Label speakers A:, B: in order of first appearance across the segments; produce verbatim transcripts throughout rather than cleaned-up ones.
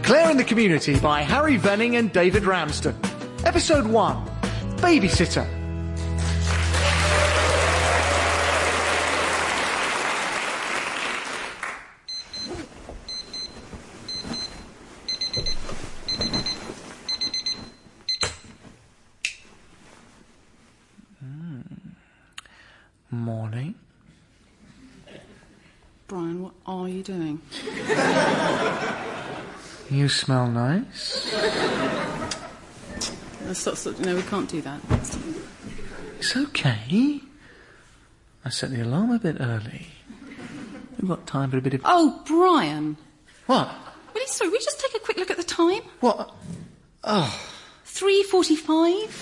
A: Claire in the Community by Harry Venning and David Ramsden. Episode one, Babysitter. Morning.
B: Brian, what are you doing?
A: You smell nice.
B: Stop, stop. No, we can't do that.
A: It's okay. I set the alarm a bit early. We've got time for a bit of...
B: Oh, Brian.
A: What?
B: Really sorry, will we just take a quick look at the time?
A: What? Oh.
B: three forty-five?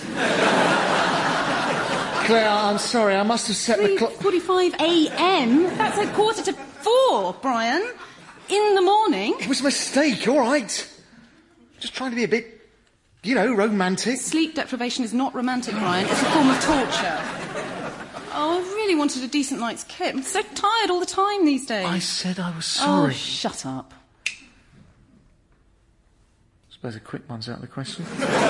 A: Claire, I'm sorry, I must have set the clock...
B: three forty-five a m? That's a quarter to four, Brian. In the morning.
A: It was a mistake, all right. Just trying to be a bit, you know, romantic.
B: Sleep deprivation is not romantic, Brian. It's a form of torture. Oh, I really wanted a decent night's kip. I'm so tired all the time these days.
A: I said I was sorry.
B: Oh, shut up.
A: I suppose a quick one's out of the question.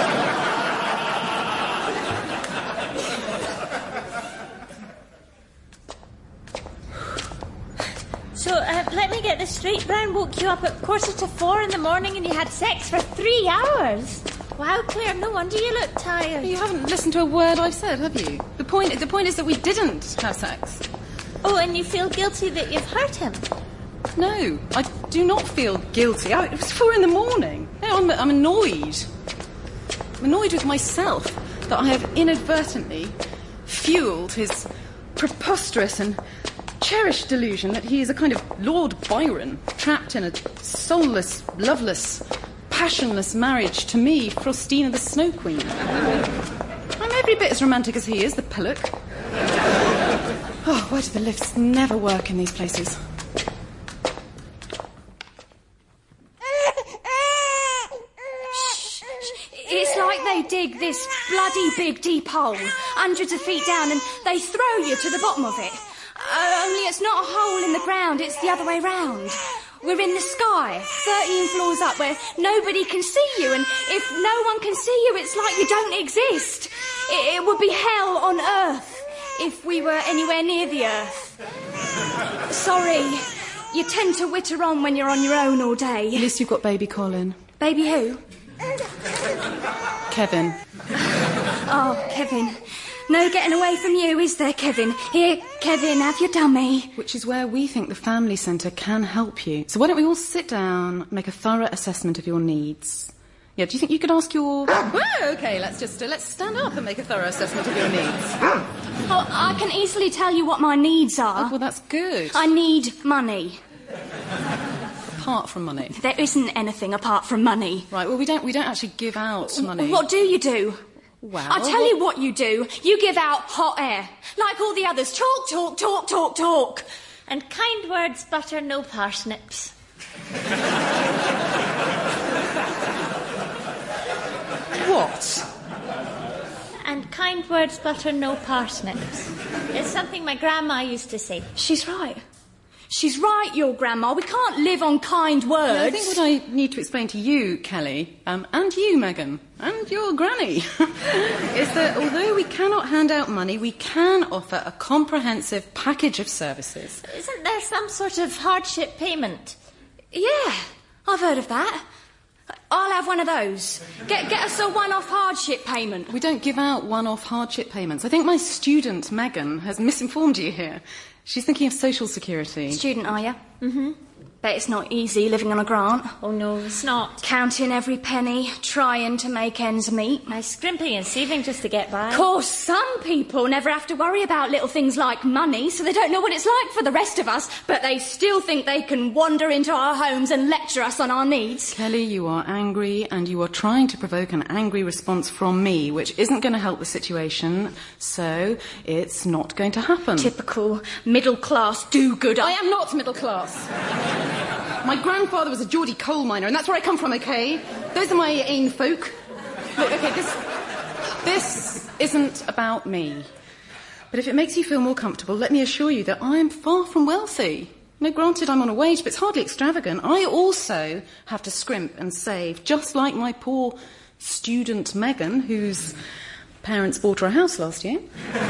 C: So, uh, let me get this straight. Brian woke you up at quarter to four in the morning and you had sex for three hours. Wow, Claire, no wonder you look tired.
B: You haven't listened to a word I've said, have you? The point, the point is that we didn't have sex.
C: Oh, and you feel guilty that you've hurt him?
B: No, I do not feel guilty. I, it was four in the morning. No, I'm, I'm annoyed. I'm annoyed with myself that I have inadvertently fueled his preposterous and cherished delusion that he is a kind of Lord Byron, trapped in a soulless, loveless, passionless marriage to me, Frostina the Snow Queen. I'm every bit as romantic as he is, the pillock. Oh, why do the lifts never work in these places?
D: It's like they dig this bloody big deep hole, hundreds of feet down, and they throw you to the bottom of it. Uh, only it's not a hole in the ground, it's the other way round. We're in the sky, thirteen floors up, where nobody can see you, and if no one can see you, it's like you don't exist. It, it would be hell on earth if we were anywhere near the earth. Sorry, you tend to witter on when you're on your own all day.
B: At least you've got baby Colin.
D: Baby who?
B: Kevin.
D: Oh, Kevin. No getting away from you, is there, Kevin? Here, Kevin, have your dummy.
B: Which is where we think the family centre can help you. So why don't we all sit down, make a thorough assessment of your needs? Yeah, do you think you could ask your... Oh, OK, let's just... Uh, let's stand up and make a thorough assessment of your needs.
D: Oh, I can easily tell you what my needs are.
B: Oh, well, that's good.
D: I need money.
B: Apart from money?
D: There isn't anything apart from money.
B: Right, well, we don't, we don't actually give out money.
D: What do you do?
B: Well...
D: I'll tell you what you do. You give out hot air. Like all the others. Talk, talk, talk, talk, talk.
C: And kind words butter no parsnips.
B: What?
C: And kind words butter no parsnips. It's something my grandma used to say.
D: She's right. She's right, your grandma. We can't live on kind words.
B: Yeah, I think what I need to explain to you, Kelly, um, and you, Megan, and your granny, is that although we cannot hand out money, we can offer a comprehensive package of services.
C: Isn't there some sort of hardship payment?
D: Yeah, I've heard of that. I'll have one of those. Get get us a one-off hardship payment.
B: We don't give out one-off hardship payments. I think my student, Megan, has misinformed you here. She's thinking of social security.
D: Student, are you?
C: Mm-hmm.
D: Bet it's not easy living on a grant.
C: Oh, no, it's not.
D: Counting every penny, trying to make ends meet.
C: I'm scrimping and saving just to get by.
D: Of course, some people never have to worry about little things like money, so they don't know what it's like for the rest of us, but they still think they can wander into our homes and lecture us on our needs.
B: Kelly, you are angry, and you are trying to provoke an angry response from me, which isn't going to help the situation, so it's not going to happen.
D: Typical middle-class do-gooder.
B: I am not middle class. My grandfather was a Geordie coal miner, and that's where I come from, OK? Those are my ain folk. Look, OK, this... This isn't about me. But if it makes you feel more comfortable, let me assure you that I am far from wealthy. No, granted, I'm on a wage, but it's hardly extravagant. I also have to scrimp and save, just like my poor student Megan, whose parents bought her a house last year.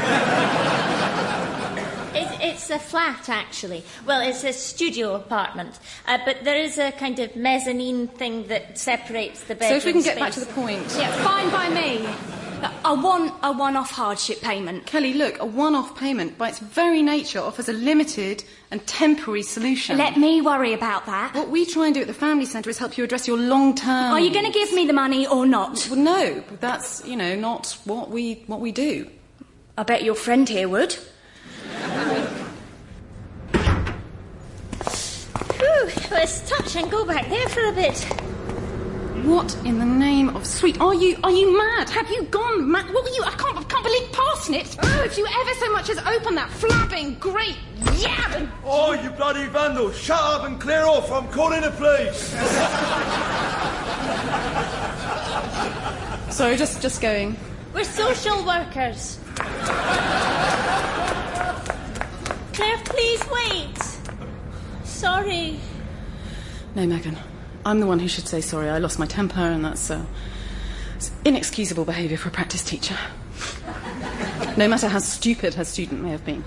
C: It, it's a flat, actually. Well, it's a studio apartment. Uh, but there is a kind of mezzanine thing that separates the bedroom
B: So if we can get
C: space.
B: back to the point.
D: Yeah, fine by me. I want a one-off hardship payment.
B: Kelly, look, a one-off payment, by its very nature, offers a limited and temporary solution.
D: Let me worry about that.
B: What we try and do at the family centre is help you address your long-term...
D: Are you going to give me the money or not?
B: Well, no, but that's, you know, not what we what we do.
D: I bet your friend here would.
C: Whew, let's touch and go back there for a bit.
B: What in the name of sweet... Are you are you mad? Have you gone mad? What were you... I can't, I can't believe parsnips. Oh, if you ever so much as open that flapping great yab and...
E: Oh, you bloody vandal! Shut up and clear off! I'm calling the police!
B: Sorry, just, just going.
C: We're social workers. Claire, please wait. Sorry.
B: No, Megan. I'm the one who should say sorry. I lost my temper, and that's uh, it's inexcusable behaviour for a practice teacher. No matter how stupid her student may have been.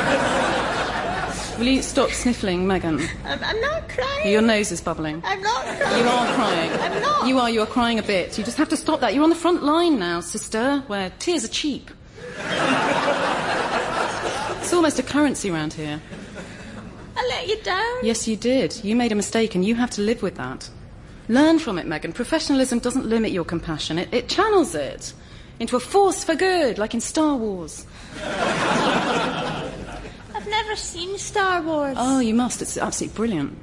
B: Will you stop sniffling, Megan?
C: I'm, I'm not crying.
B: Your nose is bubbling.
C: I'm not crying.
B: You are crying.
C: I'm not.
B: You are. You are crying a bit. You just have to stop that. You're on the front line now, sister, where tears are cheap. It's almost a currency round here.
C: I let you down.
B: Yes, you did. You made a mistake, and you have to live with that. Learn from it, Megan. Professionalism doesn't limit your compassion. It, it channels it into a force for good, like in Star Wars.
C: I've never seen Star Wars.
B: Oh, you must. It's absolutely brilliant.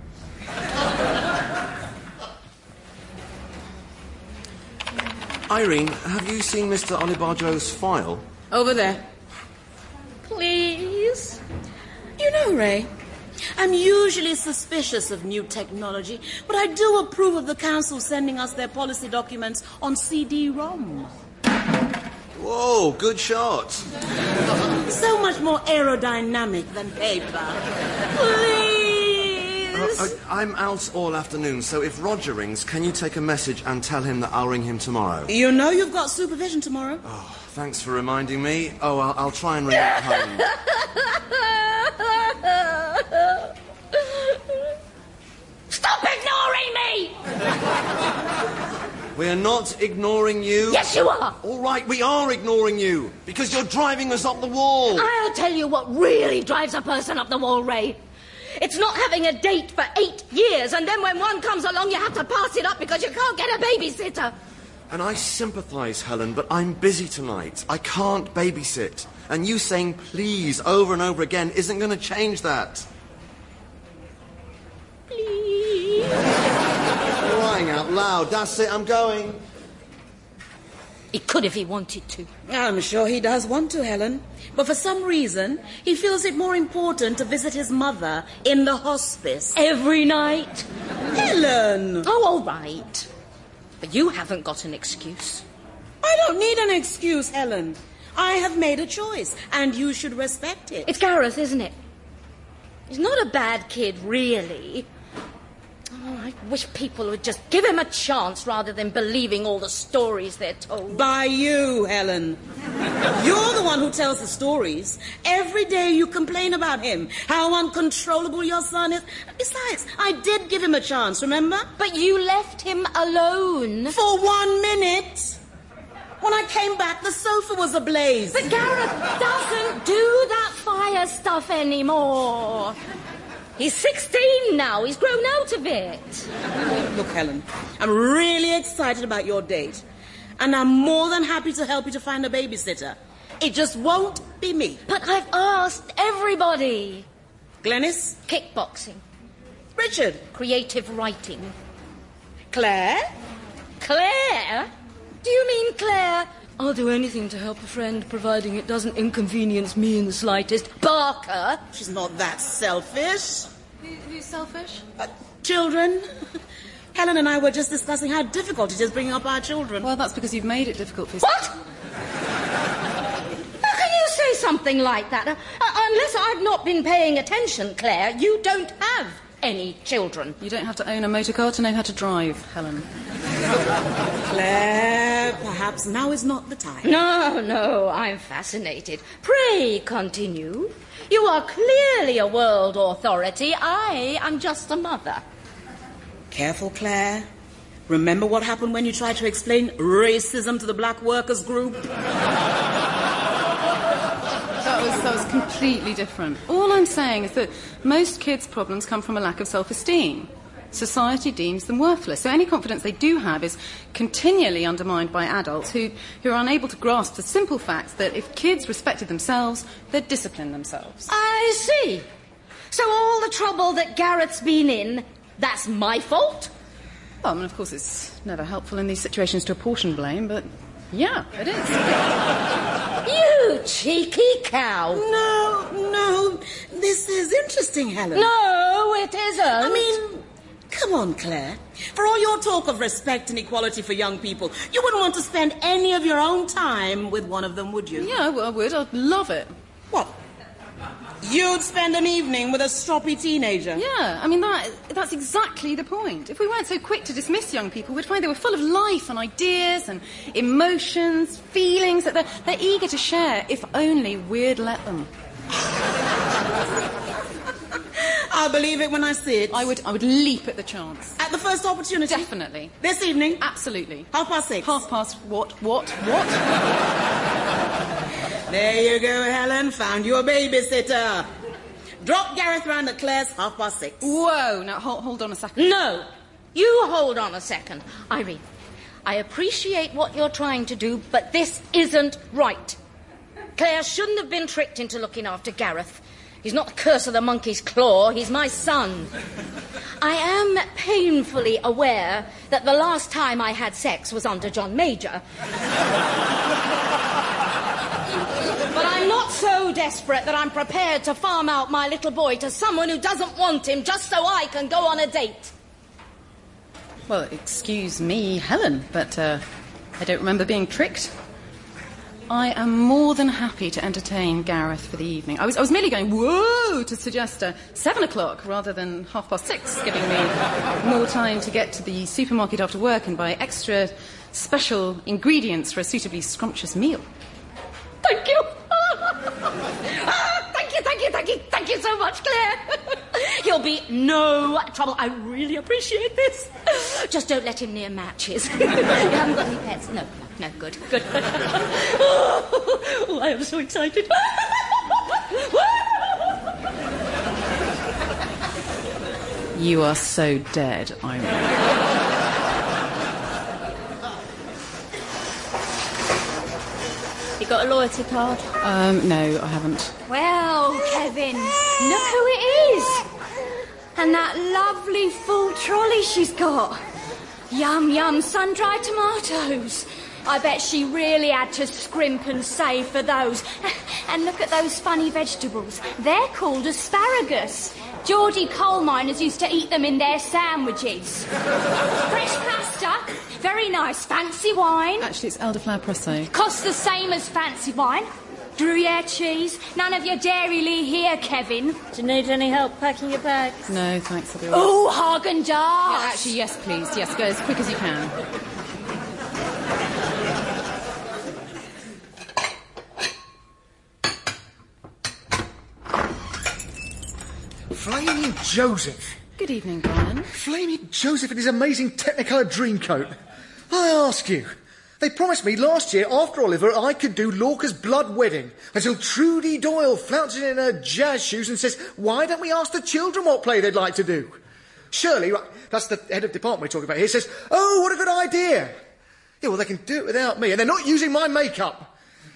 F: Irene, have you seen Mister Olibarjo's file?
G: Over there.
C: Please.
G: You know, Ray, I'm usually suspicious of new technology, but I do approve of the council sending us their policy documents on C D ROM.
F: Whoa, good shot.
G: So much more aerodynamic than paper. Please.
F: Uh, I, I'm out all afternoon, so if Roger rings, can you take a message and tell him that I'll ring him tomorrow?
G: You know you've got supervision tomorrow.
F: Oh, thanks for reminding me. Oh, I'll, I'll try and ring at home.
C: Stop ignoring me!
F: We're not ignoring you.
C: Yes, you are.
F: All right, we are ignoring you, because you're driving us up the wall.
H: I'll tell you what really drives a person up the wall, Ray. It's not having a date for eight years, and then when one comes along, you have to pass it up because you can't get a babysitter.
F: And I sympathise, Helen, but I'm busy tonight. I can't babysit. And you saying please over and over again isn't going to change that.
C: Please.
F: Crying out loud. That's it, I'm going.
H: He could if he wanted to.
G: I'm sure he does want to, Helen. But for some reason, he feels it more important to visit his mother in the hospice.
H: Every night.
G: Helen!
H: Oh, all right. But you haven't got an excuse.
G: I don't need an excuse, Helen. I have made a choice, and you should respect it.
H: It's Gareth, isn't it? He's not a bad kid, really. Oh, I wish people would just give him a chance rather than believing all the stories they're told.
G: By you, Helen. You're the one who tells the stories. Every day you complain about him, how uncontrollable your son is. Besides, I did give him a chance, remember?
H: But you left him alone.
G: For one minute. When I came back, the sofa was ablaze.
H: But Gareth doesn't do that fire stuff anymore. He's sixteen now. He's grown out of it.
G: Look, Helen, I'm really excited about your date. And I'm more than happy to help you to find a babysitter. It just won't be me.
H: But I've asked everybody.
G: Glenys?
H: Kickboxing.
G: Richard?
H: Creative writing.
G: Claire?
H: Claire? Do you mean Claire? I'll do anything to help a friend, providing it doesn't inconvenience me in the slightest. Barker?
G: She's not that selfish.
B: Who, who's selfish?
G: Uh, children? Helen and I were just discussing how difficult it is bringing up our children.
B: Well, that's because you've made it difficult for yourself.
H: What? How can you say something like that. Uh, unless I've not been paying attention, Claire, you don't have any children.
B: You don't have to own a motor car to know how to drive, Helen.
G: Claire, perhaps now is not the time.
H: No, no, I'm fascinated. Pray continue. You are clearly a world authority. I am just a mother.
G: Careful, Claire. Remember what happened when you tried to explain racism to the black workers group?
B: That was, that was completely different. All I'm saying is that most kids' problems come from a lack of self-esteem. Society deems them worthless. So any confidence they do have is continually undermined by adults who, who are unable to grasp the simple fact that if kids respected themselves, they'd discipline themselves.
H: I see. So all the trouble that Gareth's been in, that's my fault?
B: Well, I mean, of course, it's never helpful in these situations to apportion blame, but yeah, it is.
H: You cheeky cow.
G: No, no. This is interesting, Helen.
H: No, it isn't.
G: I mean, come on, Claire. For all your talk of respect and equality for young people, you wouldn't want to spend any of your own time with one of them, would you?
B: Yeah, well, I would. I'd love it.
G: What? You'd spend an evening with a stroppy teenager?
B: Yeah, I mean, that, that's exactly the point. If we weren't so quick to dismiss young people, we'd find they were full of life and ideas and emotions, feelings that they're, they're eager to share, if only we'd let them.
G: I'll believe it when I see it.
B: I would, I would leap at the chance.
G: At the first opportunity?
B: Definitely.
G: This evening?
B: Absolutely.
G: Half past six?
B: Half past what, what, what?
G: There you go, Helen. Found you a babysitter. Drop Gareth round at Claire's half past six.
B: Whoa, now hold, hold on a second.
H: No, you hold on a second. Irene, I appreciate what you're trying to do, but this isn't right. Claire shouldn't have been tricked into looking after Gareth. He's not the curse of the monkey's claw, he's my son. I am painfully aware that the last time I had sex was under John Major. But I'm not so desperate that I'm prepared to farm out my little boy to someone who doesn't want him just so I can go on a date.
B: Well, excuse me, Helen, but uh, I don't remember being tricked. I am more than happy to entertain Gareth for the evening. I was, I was merely going, whoa, to suggest uh, seven o'clock rather than half past six, giving me more time to get to the supermarket after work and buy extra special ingredients for a suitably scrumptious meal.
H: Thank you. Thank you, thank you, thank you, thank you so much, Claire. You'll be no trouble. I really appreciate this. Just don't let him near matches. You haven't got any pets? No, no, good, good. Oh, I am so excited.
B: You are so dead, Irene.
C: You got a loyalty card?
B: Um, no, I haven't.
D: Well, Kevin, look who it is. And that lovely full trolley she's got. Yum, yum, sun-dried tomatoes. I bet she really had to scrimp and save for those. And look at those funny vegetables. They're called asparagus. Geordie coal miners used to eat them in their sandwiches. Fresh pasta, very nice. Fancy wine.
B: Actually, it's elderflower Prosecco.
D: Costs the same as fancy wine. Gruyere cheese. None of your Dairy-Lee here, Kevin.
C: Do you need any help packing your bags?
B: No, thanks, I'll be all right.
D: Oh, Haagen-Dazs.
B: Yeah, actually, yes, please. Yes, go as quick as you can.
E: Flaming Joseph.
B: Good evening, Brian.
E: Flaming Joseph and his amazing Technicolor Dreamcoat. I ask you, they promised me last year after Oliver I could do Lorca's Blood Wedding until Trudy Doyle flounces in her jazz shoes and says, why don't we ask the children what play they'd like to do? Shirley, right, that's the head of department we're talking about here, says, oh, what a good idea. Yeah, well, they can do it without me, and they're not using my makeup.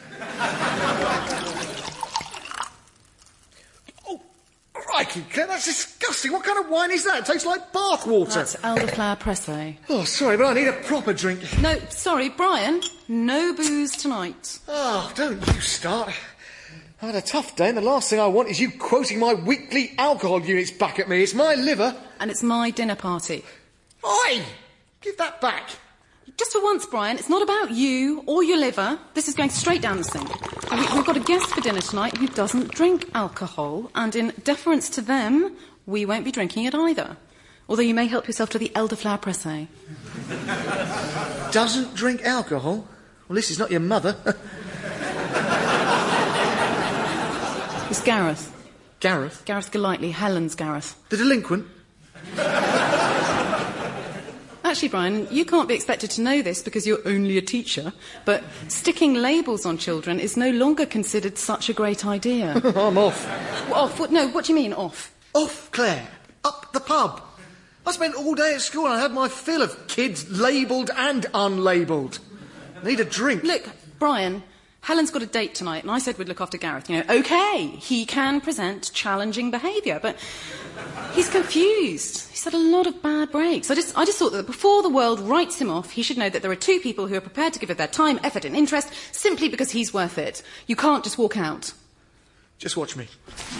E: Crikey, Claire, that's disgusting. What kind of wine is that? It tastes like bath water.
B: That's elderflower Prosecco.
E: Oh, sorry, but I need a proper drink.
B: No, sorry, Brian. No booze tonight.
E: Oh, don't you start. I had a tough day, and the last thing I want is you quoting my weekly alcohol units back at me. It's my liver.
B: And it's my dinner party.
E: Oi! Give that back.
B: just for once, Brian, it's not about you or your liver. This is going straight down the sink. And we, we've got a guest for dinner tonight who doesn't drink alcohol, and in deference to them, we won't be drinking it either. Although you may help yourself to the elderflower pressé.
E: Doesn't drink alcohol? Well, this is not your mother.
B: It's Gareth.
E: Gareth?
B: Gareth Golightly, Helen's Gareth.
E: The delinquent?
B: Actually, Brian, you can't be expected to know this because you're only a teacher, but sticking labels on children is no longer considered such a great idea.
E: I'm off.
B: Off? What, no, what do you mean, off?
E: Off, Claire. Up the pub. I spent all day at school and I had my fill of kids labelled and unlabelled. Need a drink.
B: Look, Brian, Helen's got a date tonight, and I said we'd look after Gareth. You know, OK, he can present challenging behaviour, but he's confused. He's had a lot of bad breaks. I just, I just thought that before the world writes him off, he should know that there are two people who are prepared to give it their time, effort and interest simply because he's worth it. You can't just walk out.
E: Just watch me.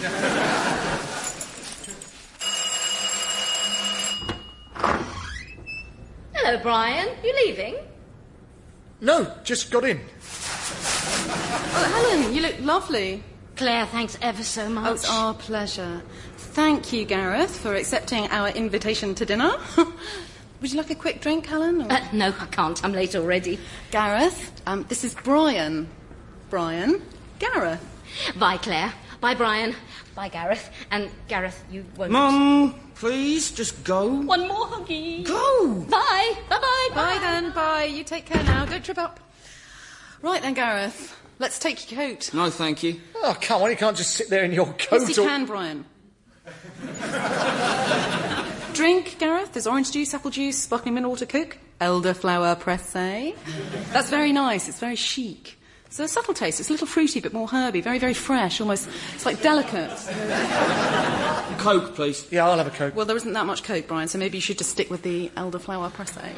H: Hello, Brian. You leaving?
E: No, just got in.
B: Oh, Helen, you look lovely.
H: Claire, thanks ever so much.
B: Oh, it's our pleasure. Thank you, Gareth, for accepting our invitation to dinner. Would you like a quick drink, Helen? Or...
H: Uh, no, I can't. I'm late already.
B: Gareth, um, this is Brian. Brian, Gareth.
H: Bye, Claire. Bye, Brian. Bye, Gareth. And, Gareth, you won't...
I: Mum, please, just go.
H: One more huggy.
I: Go!
H: Bye. Bye-bye. Bye.
B: Bye, then. Bye. You take care now. Don't trip up. Right, then, Gareth. Let's take your coat.
I: No, thank you.
E: Oh, come on, you can't just sit there in your coat.
B: Yes, you
E: or...
B: can, Brian. Drink, Gareth. There's orange juice, apple juice, sparkling mineral water, Coke, elderflower pressé. That's very nice. It's very chic. It's a subtle taste. It's a little fruity, but more herby. Very, very fresh. Almost, it's like delicate.
I: Coke, please.
E: Yeah, I'll have a Coke.
B: Well, there isn't that much Coke, Brian, so maybe you should just stick with the elderflower pressé.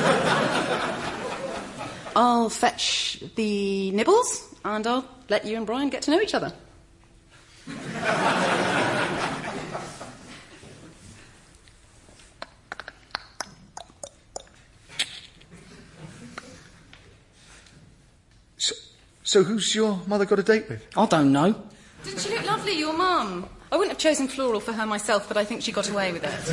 B: I'll fetch the nibbles, and I'll let you and Brian get to know each other.
E: So, so who's your mother got a date with?
I: I don't know.
B: Didn't she look lovely, your mum? I wouldn't have chosen floral for her myself, but I think she got away with it.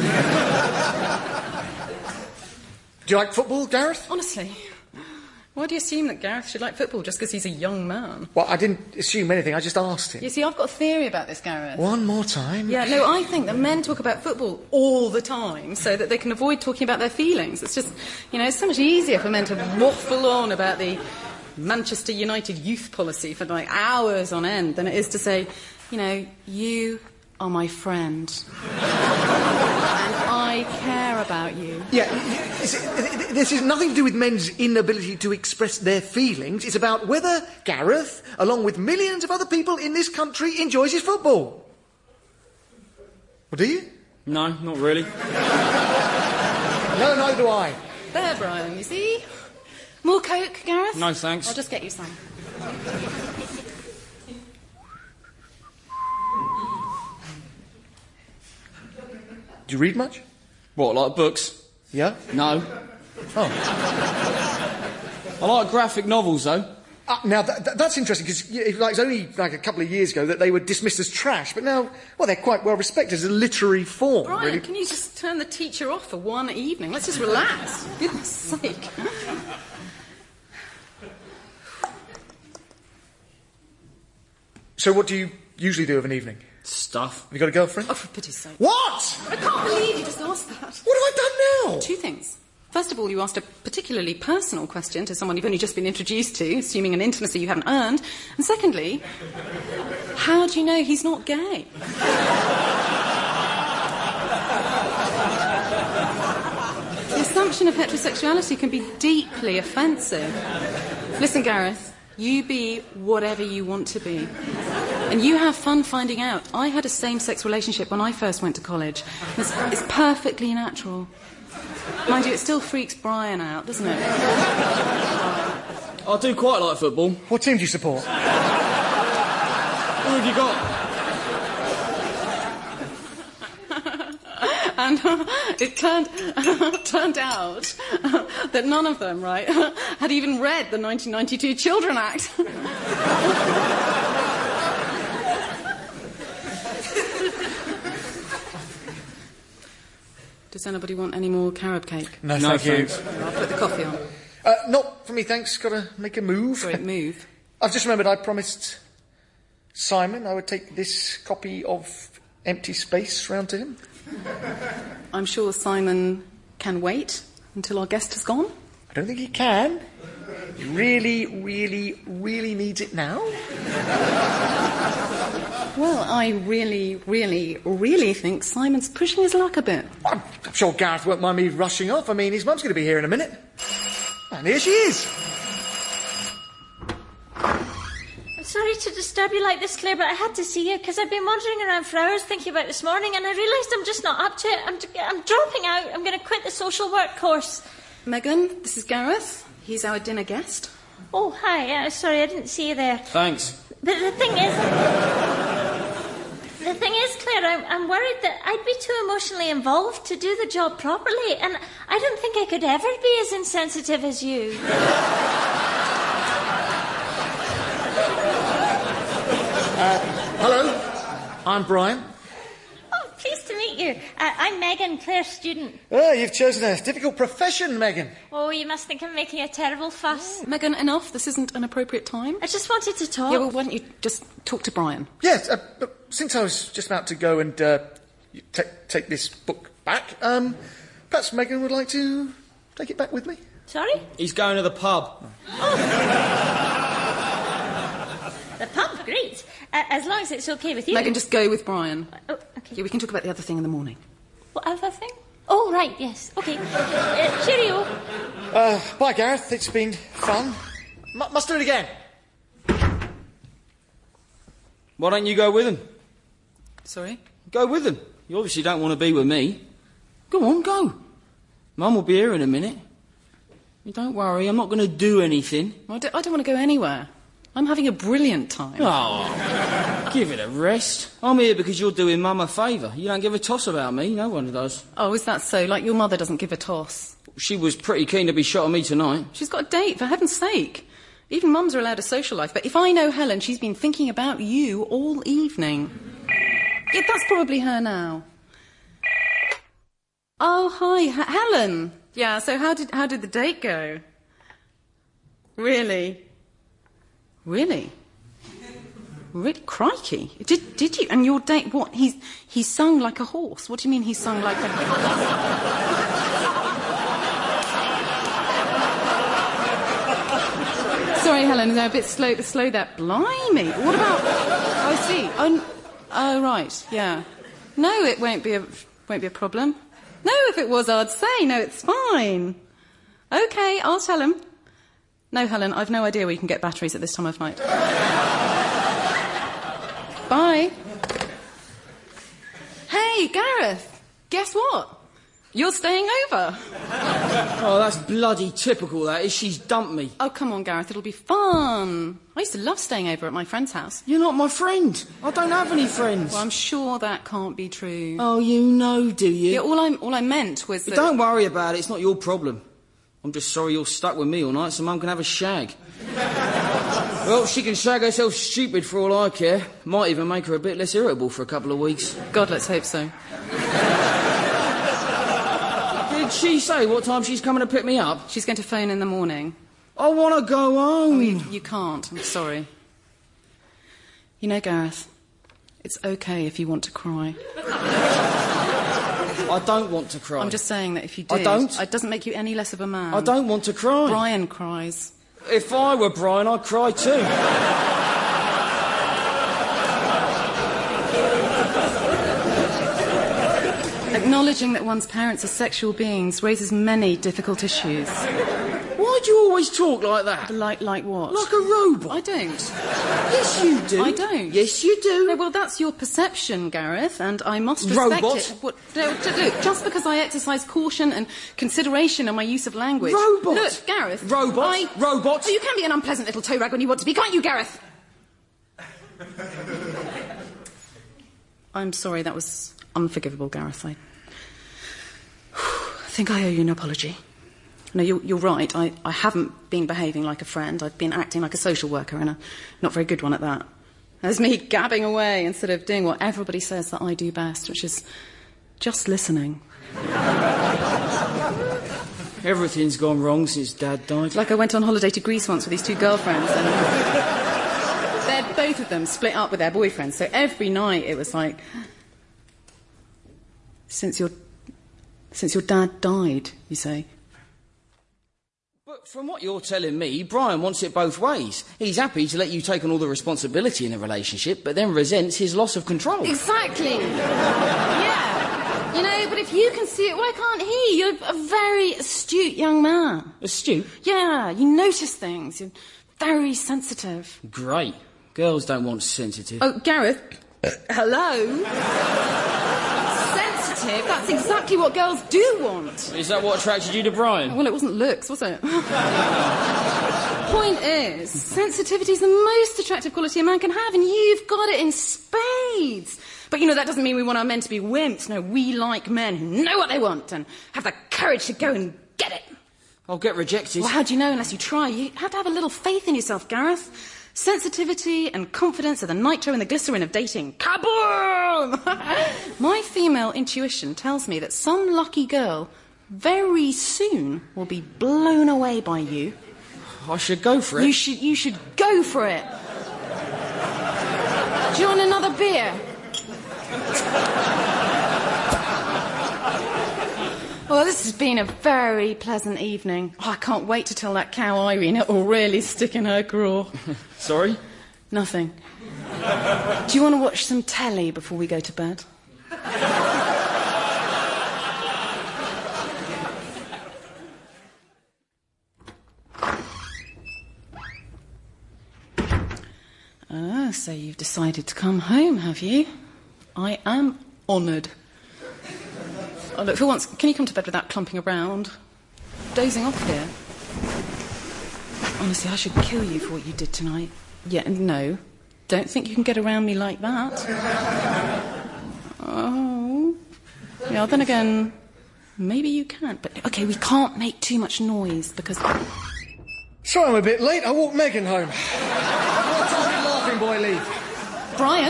E: Do you like football, Gareth?
B: Honestly, why do you assume that Gareth should like football just because he's a young man?
E: Well, I didn't assume anything. I just asked him.
B: You see, I've got a theory about this, Gareth.
E: One more time.
B: Yeah, no, I think that men talk about football all the time so that they can avoid talking about their feelings. It's just, you know, it's so much easier for men to waffle on about the Manchester United youth policy for like hours on end than it is to say, you know, you are my friend. And I care about you.
E: Yeah, this is nothing to do with men's inability to express their feelings. It's about whether Gareth, along with millions of other people in this country, enjoys his football. Well, do you?
I: No, not really.
E: No, neither do I.
B: There, Brian, you see? More Coke, Gareth?
I: No, thanks.
B: I'll just get you some.
E: Do you read much?
I: What, like books?
E: Yeah?
I: No.
E: Oh.
I: I like graphic novels, though.
E: Uh, now, th- th- that's interesting, because like, it's only like a couple of years ago that they were dismissed as trash, but now, well, they're quite well respected as a literary form.
B: Brian,
E: really.
B: Can you just turn the teacher off for one evening? Let's just relax. For goodness sake.
E: So what do you usually do of an evening?
I: Stuff.
E: Have you got a girlfriend?
B: Oh, for pity's sake.
E: What?
B: I can't believe you just asked that.
E: What have I done now?
B: Two things. First of all, you asked a particularly personal question to someone you've only just been introduced to, assuming an intimacy you haven't earned. And secondly, how do you know he's not gay? The assumption of heterosexuality can be deeply offensive. Listen, Gareth, you be whatever you want to be. And you have fun finding out. I had a same-sex relationship when I first went to college. It's, it's perfectly natural. Mind you, it still freaks Brian out, doesn't it?
I: I do quite like football.
E: What team do you support?
I: Who have you got?
B: And it turned turned out that none of them, right, had even read the nineteen ninety-two Children Act. Does anybody want any more carob cake?
E: No,
I: No,
E: thank you.
I: thanks.
B: I'll put the coffee on.
E: Uh, not for me, thanks. Got to make a move.
B: Sorry, move.
E: I've just remembered I promised Simon I would take this copy of Empty Space round to him.
B: I'm sure Simon can wait until our guest has gone.
E: I don't think he can. He really, really, really needs it now.
B: Well, I really, really, really think Simon's pushing his luck a bit.
E: I'm I'm sure Gareth won't mind me rushing off. I mean, his mum's going to be here in a minute. And here she is.
C: I'm sorry to disturb you like this, Claire, but I had to see you because I've been wandering around for hours thinking about this morning, and I realised I'm just not up to it. I'm, I'm dropping out. I'm going to quit the social work course.
B: Megan, this is Gareth. He's our dinner guest.
C: Oh, hi. Uh, sorry, I didn't see you there.
I: Thanks.
C: But the thing is... The thing is, Claire, I'm, I'm worried that I'd be too emotionally involved to do the job properly, and I don't think I could ever be as insensitive as you.
E: Uh, hello, I'm Brian.
C: Oh, pleased to meet you. Uh, I'm Megan, Claire's student.
E: Oh, you've chosen a difficult profession, Megan.
C: Oh, you must think I'm making a terrible fuss.
B: Megan, enough. This isn't an appropriate time.
C: I just wanted to talk.
B: Yeah, well, why don't you just talk to Brian?
E: Yes, uh, but since I was just about to go and uh, t- take this book back, um, perhaps Megan would like to take it back with me?
C: Sorry?
I: He's going to the pub.
C: The pub, great. Uh, as long as it's okay with you.
B: Megan, just go with Brian.
C: Oh, okay.
B: Yeah, we can talk about the other thing in the morning.
C: What other thing? Oh, right, yes. Okay. Uh, cheerio.
E: Uh, bye, Gareth. It's been fun. M- must do it again.
I: Why don't you go with him?
B: Sorry?
I: Go with him. You obviously don't want to be with me. Go on, go. Mum will be here in a minute. You don't worry, I'm not going to do anything.
B: I don't, I don't want to go anywhere. I'm having a brilliant time.
I: Oh, give it a rest. I'm here because you're doing Mum a favour. You don't give a toss about me, no one does.
B: Oh, is that so? Like your mother doesn't give a toss?
I: She was pretty keen to be shot at me tonight.
B: She's got a date, for heaven's sake. Even mums are allowed a social life, but if I know Helen, she's been thinking about you all evening. Yeah, that's probably her now. Oh, hi, H- Helen. Yeah, so how did how did the date go? Really? Really? Really? Crikey. Did did you? And your date, what? He's he sung like a horse. What do you mean he sung like a Sorry, Helen, they're a bit slow, slow there. Blimey. What about... I see. Oh, oh, right, yeah. No, it won't be a won't be a problem. No, if it was, I'd say. No, it's fine. OK, I'll tell him. No, Helen, I've no idea where you can get batteries at this time of night. Bye. Hey, Gareth, guess what? You're staying over.
I: Oh, that's bloody typical, that is. She's dumped me.
B: Oh, come on, Gareth, it'll be fun. I used to love staying over at my friend's house.
I: You're not my friend. I don't have any friends.
B: Well, I'm sure that can't be true.
I: Oh, you know, do you?
B: Yeah, all I all I meant was that...
I: Don't worry about it, it's not your problem. I'm just sorry you're stuck with me all night so Mum can have a shag. Well, she can shag herself stupid for all I care. Might even make her a bit less irritable for a couple of weeks.
B: God, let's hope so.
I: Did she say what time she's coming to pick me up?
B: She's going to phone in the morning.
I: I want to go home.
B: Oh, you, you can't. I'm sorry. You know, Gareth, it's okay if you want to cry.
I: I don't want to cry.
B: I'm just saying that if you did...
I: I don't.
B: It doesn't make you any less of a man.
I: I don't want to cry.
B: Brian cries.
I: If I were Brian, I'd cry too.
B: Acknowledging that one's parents are sexual beings raises many difficult issues.
I: Why do you always talk like that?
B: Like like what?
I: Like a robot.
B: I don't.
I: Yes, you do.
B: I don't.
I: Yes, you do.
B: No, well, that's your perception, Gareth, and I must respect
I: Robot.
B: it. What, no, look, just because I exercise caution and consideration in my use of language...
I: Robot.
B: Look, Gareth...
I: Robot.
B: I...
I: Robot.
B: Oh, you can be an unpleasant little toe rag when you want to be, can't you, Gareth? I'm sorry, that was unforgivable, Gareth. I... think I owe you an apology. No, you're, you're right. I, I haven't been behaving like a friend. I've been acting like a social worker, and a not very good one at that. There's me gabbing away instead of doing what everybody says that I do best, which is just listening.
I: Everything's gone wrong since Dad died.
B: Like I went on holiday to Greece once with these two girlfriends, and they're both of them split up with their boyfriends. So every night it was like, since your, since your dad died, you say.
I: But from what you're telling me, Brian wants it both ways. He's happy to let you take on all the responsibility in the relationship, but then resents his loss of control.
B: Exactly. Yeah. You know, but if you can see it, why can't he? You're a very astute young man.
I: Astute?
B: Yeah, you notice things. You're very sensitive.
I: Great. Girls don't want sensitive.
B: Oh, Gareth. Hello? Sensitive? That's exactly what girls do want.
I: Is that what attracted you to Brian?
B: Well, it wasn't looks, was it? Point is, sensitivity is the most attractive quality a man can have, and you've got it in spades. But, you know, that doesn't mean we want our men to be wimps. No, we like men who know what they want and have the courage to go and get it.
I: I'll get rejected.
B: Well, how do you know unless you try? You have to have a little faith in yourself, Gareth. Sensitivity and confidence are the nitro and the glycerin of dating. Kaboom! My female intuition tells me that some lucky girl very soon will be blown away by you.
I: I should go for it.
B: You should, you should go for it. Do you want another beer? Well, this has been a very pleasant evening. Oh, I can't wait to tell that cow Irene it will really stick in her craw.
I: Sorry?
B: Nothing. Do you want to watch some telly before we go to bed? Oh, so you've decided to come home, have you? I am honoured. Oh, look, for once, can you come to bed without clumping around? Dozing off here. Honestly, I should kill you for what you did tonight. Yeah, no. Don't think you can get around me like that. Oh. Yeah, then again, maybe you can. But, OK, we can't make too much noise, because...
E: Sorry I'm a bit late. I walked Megan home. What time did Laughing Boy leave?
B: Brian?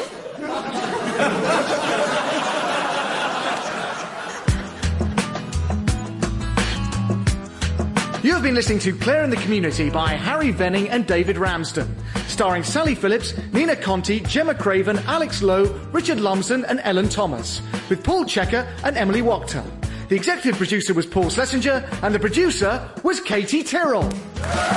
E: You have been listening to Claire in the Community by Harry Venning and David Ramsden, starring Sally Phillips, Nina Conti, Gemma Craven, Alex Lowe, Richard Lumsden and Ellen Thomas, with Paul Checker and Emily Wachter. The executive producer was Paul Schlesinger and the producer was Katie Tyrrell.